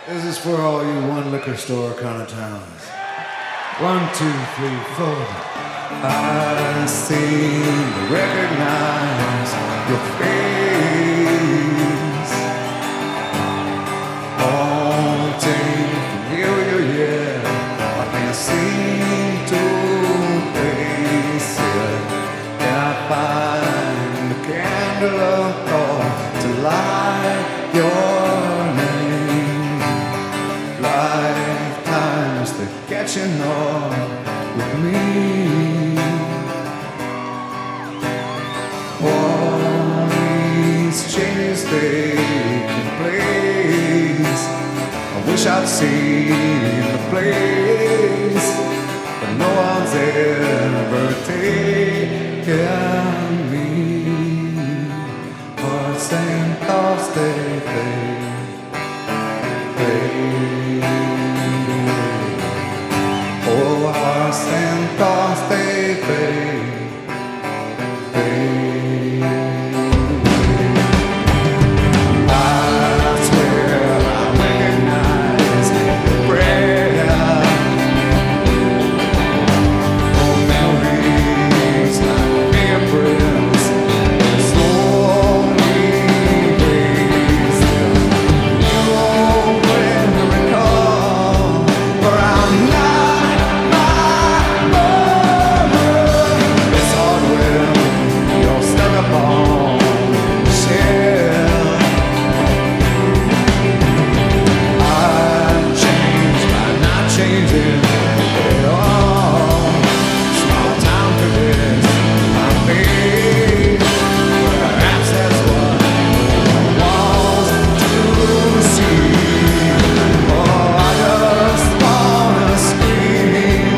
This is for all you one liquor store kind of towns. 1, 2, 3, 4. I seem to recognize your face. Haunting, familiar, yeah. I can't seem to place it. Can I find the candle of thought to light your name? Lifetimes they're catching on with me. All these changes taking place. I wish I'd seen the place, but no one's ever taken me. Hearts and thoughts they fade, fade away. Oh, hearts and thoughts they fade, fade away. I swear I recognize the prayer. Oh, memories like fingerprints, slowly erase them. You open the recall, for I'm not my mother. It's hard when you're stuck upon the shelf. I've changed by not changing at all. Small town critics, my fate. Perhaps that's what I want to see. Oh, I just wanna scream.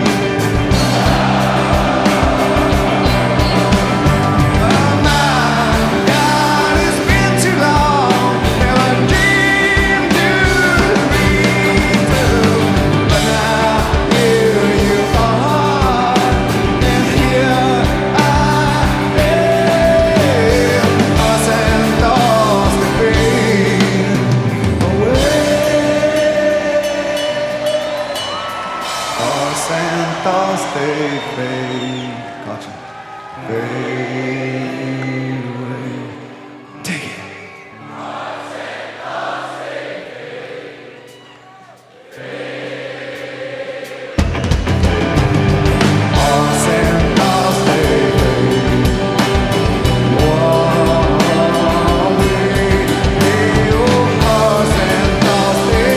Oh my God, it's been too long. Never dreamed to be through. But now here you are, and here I am. Thoughts and thoughts that fade away. Thoughts and thoughts they fade. Gotcha. Fade away. Take it. Thoughts and thoughts they fade away. Oh, thoughts and thoughts they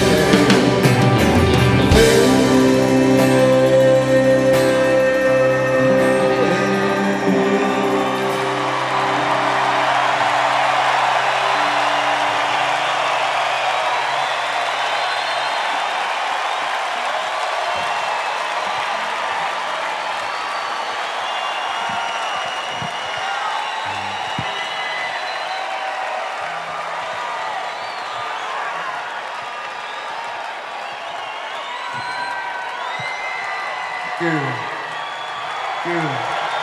Good. Good.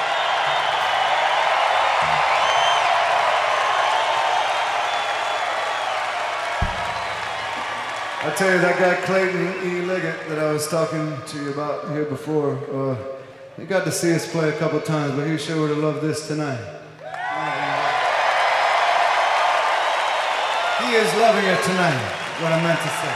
I tell you, that guy Clayton E. Liggett that I was talking to you about here before, he got to see us play a couple times, but he sure would have loved this tonight. He is loving it tonight, what I meant to say.